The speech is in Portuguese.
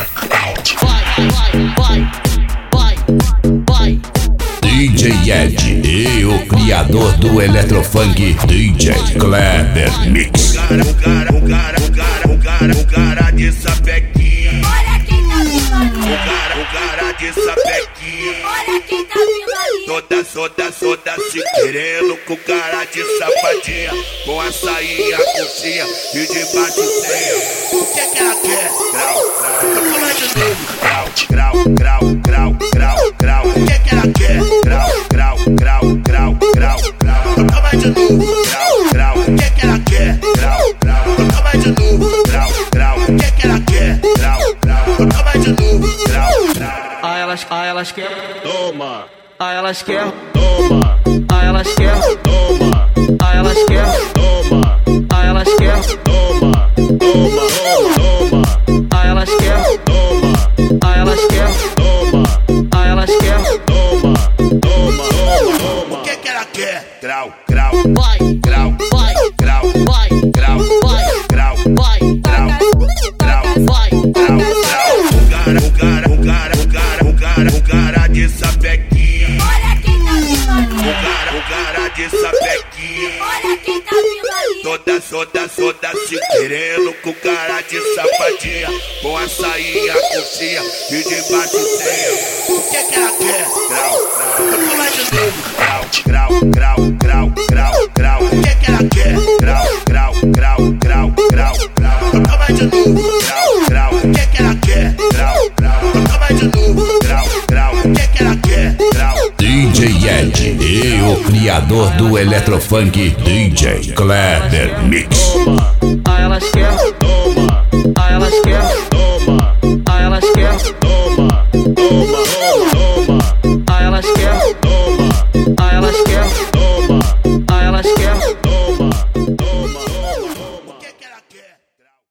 DJ Ed e o criador do Eletrofunk, DJ Kleber Mix. O cara de sapequinha. Olha quem tá vindo ali. O cara de sapequinha. Olha quem tá vindo ali. Toda se querendo com cara de safadinha, com a sainha, coxinha e de baixo ceia. O que ela quer? Grau. O que ela quer? Grau. Toma de novo. Grau. O que ela quer? Grau. Toma de novo. Grau. O que ela quer? Grau. Toma de novo. Grau. Elas quer, Toma. elas quer, Toma. elas quer, Toma. elas quer, Toma. elas quer, Toma. elas quer, Toma. elas quer, elas quer. Toma. O que ela quer? Grau. Vai, Grau. vai, vai, Grau. vai, Grau. vai, vai. O cara de sapequinha. Olha quem tá vindo ali. O cara de sapequinha. Olha quem tá vindo ali. Toda se querendo com cara de safadinha, com a sainha, coxinha e de baixo ceia. O que ela quer? Toma de novo. Grau. O que ela quer? Grau. Toma de novo. Grau. O que ela quer? Grau. Toma de novo. Grau. O que ela quer? Grau. DJ Ed e o criador do Eletrofunk, DJ Kleber Mix. Elas quer, Toma. elas quer, Toma. elas quer, Toma. elas quer, elas quer.